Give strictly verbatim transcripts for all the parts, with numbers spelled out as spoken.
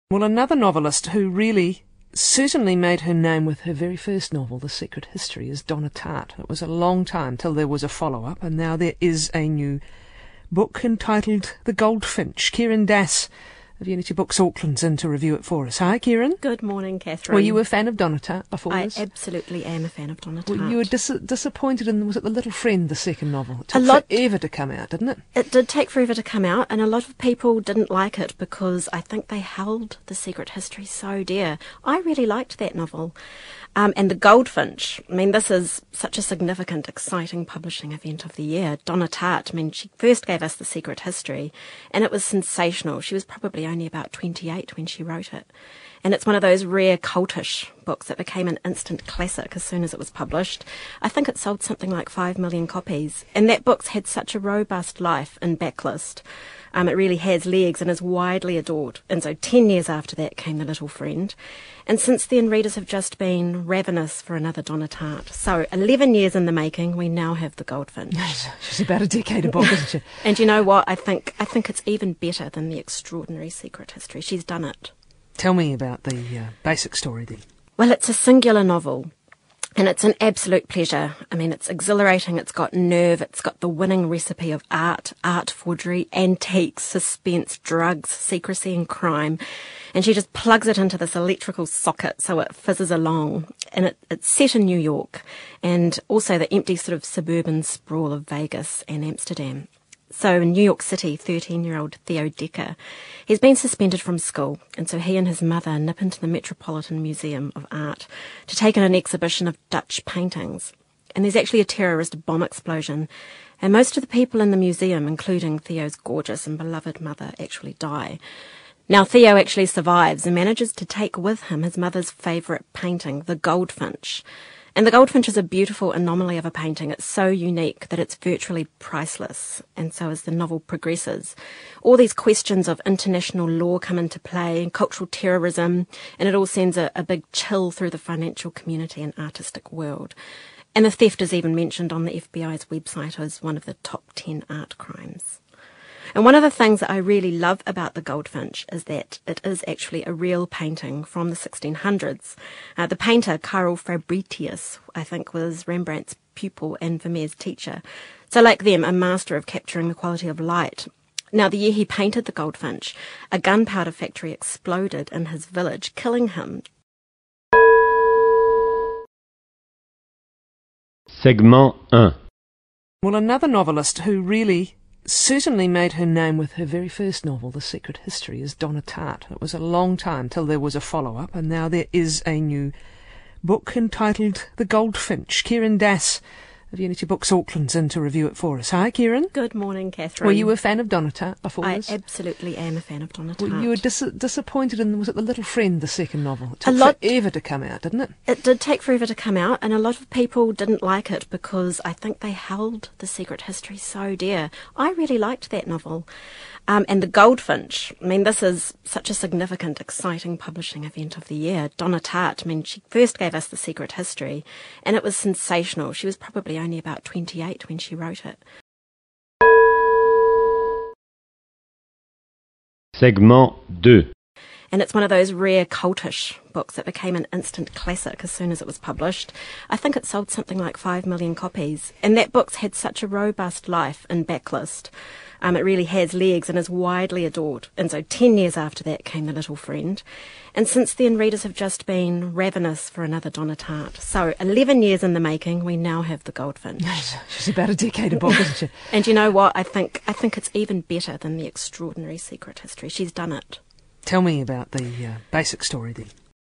Well, another novelist who really certainly made her name with her very first novel, The Secret History, is Donna Tartt. It was a long time till there was a follow-up, and now there is a new book entitled The Goldfinch. Kieran Dass of Unity Books Auckland's in to review it for us. Hi, Kieran. Good morning, Catherine. Were you a fan of Donna Tartt before I this? I absolutely am a fan of Donna Tartt. Well, you were dis- disappointed in, was it The Little Friend, the second novel? It took a lot, forever to come out, didn't it? It did take forever to come out, and a lot of people didn't like it because I think they held The Secret History so dear. I really liked that novel. Um, and The Goldfinch, I mean, this is such a significant, exciting publishing event of the year. Donna Tartt, I mean, she first gave us The Secret History, and it was sensational. She was probably only about twenty-eight when she wrote it. And it's one of those rare cultish books that became an instant classic as soon as it was published. I think it sold something like five million copies. And that book's had such a robust life and backlist. Um, it really has legs and is widely adored. And so ten years after that came The Little Friend. And since then, readers have just been ravenous for another Donna Tartt. So eleven years in the making, we now have The Goldfinch. She's about a decade a book, isn't she? And you know what? I think I think it's even better than The Extraordinary Secret History. She's done it. Tell me about the uh, basic story then. Well, it's a singular novel. And it's an absolute pleasure. I mean, it's exhilarating, it's got nerve, it's got the winning recipe of art, art forgery, antiques, suspense, drugs, secrecy and crime. And she just plugs it into this electrical socket so it fizzes along. And it, it's set in New York and also the empty sort of suburban sprawl of Vegas and Amsterdam. So in New York City, thirteen-year-old Theo Decker, he's been suspended from school, and so he and his mother nip into the Metropolitan Museum of Art to take in an exhibition of Dutch paintings. And there's actually a terrorist bomb explosion, and most of the people in the museum, including Theo's gorgeous and beloved mother, actually die. Now, Theo actually survives and manages to take with him his mother's favourite painting, The Goldfinch. And The Goldfinch is a beautiful anomaly of a painting. It's so unique that it's virtually priceless. And so as the novel progresses, all these questions of international law come into play, and cultural terrorism, and it all sends a, a big chill through the financial community and artistic world. And the theft is even mentioned on the F B I's website as one of the top ten art crimes. And one of the things that I really love about The Goldfinch is that it is actually a real painting from the sixteen hundreds. Uh, the painter, Karel Fabritius, I think, was Rembrandt's pupil and Vermeer's teacher. So like them, a master of capturing the quality of light. Now, the year he painted The Goldfinch, a gunpowder factory exploded in his village, killing him. Segment one. Well, another novelist who really certainly made her name with her very first novel, The Secret History, is Donna Tartt. It was a long time till there was a follow-up, and now there is a new book entitled The Goldfinch. Kieran Dass of Unity Books Auckland's in to review it for us. Hi, Kieran. Good morning, Catherine. Were you a fan of Donna Tartt before I this? I absolutely am a fan of Donna Tartt. Well, you were dis- disappointed in, was it The Little Friend, the second novel? It took a lot, forever to come out, didn't it? It did take forever to come out, and a lot of people didn't like it because I think they held The Secret History so dear. I really liked that novel. Um, and The Goldfinch, I mean, this is such a significant, exciting publishing event of the year. Donna Tartt, I mean, she first gave us The Secret History, and it was sensational. She was probably only about twenty-eight when she wrote it. Segment two. And it's one of those rare cultish books that became an instant classic as soon as it was published. I think it sold something like five million copies. And that book's had such a robust life and backlist. Um, it really has legs and is widely adored. And so ten years after that came The Little Friend. And since then, readers have just been ravenous for another Donna Tartt. So eleven years in the making, we now have The Goldfinch. She's about a decade a book, isn't she? And you know what? I think I think it's even better than The Extraordinary Secret History. She's done it. Tell me about the uh, basic story then.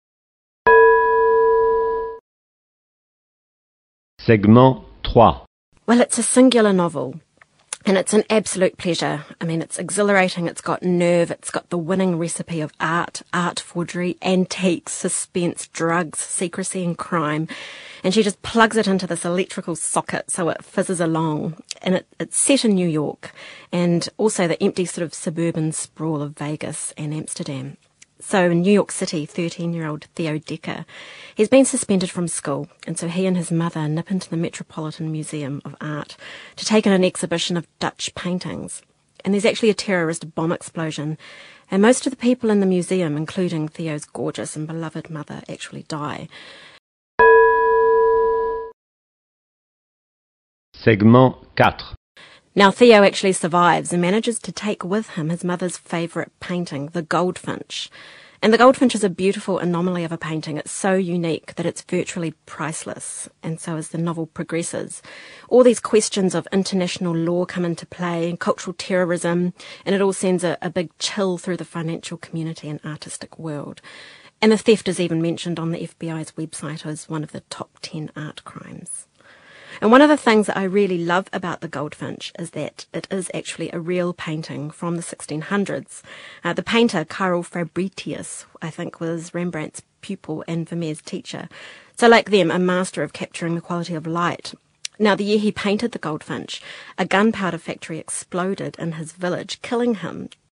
Segment three. Well, it's a singular novel. And it's an absolute pleasure. I mean, it's exhilarating, it's got nerve, it's got the winning recipe of art, art forgery, antiques, suspense, drugs, secrecy and crime. And she just plugs it into this electrical socket so it fizzes along. And it, it's set in New York and also the empty sort of suburban sprawl of Vegas and Amsterdam. So in New York City, thirteen-year-old Theo Decker, he's been suspended from school, and so he and his mother nip into the Metropolitan Museum of Art to take in an exhibition of Dutch paintings. And there's actually a terrorist bomb explosion, And most of the people in the museum, including Theo's gorgeous and beloved mother, actually die. Segment four. Now, Theo actually survives and manages to take with him his mother's favourite painting, the Goldfinch. And the Goldfinch is a beautiful anomaly of a painting. It's so unique that it's virtually priceless. And so as the novel progresses, all these questions of international law come into play, and cultural terrorism, and it all sends a, a big chill through the financial community and artistic world. And the theft is even mentioned on the F B I's website as one of the top ten art crimes. And one of the things that I really love about the Goldfinch is that it is actually a real painting from the sixteen hundreds. Uh, the painter, Karel Fabritius, I think, was Rembrandt's pupil and Vermeer's teacher. So like them, a master of capturing the quality of light. Now, the year he painted the Goldfinch, a gunpowder factory exploded in his village, killing him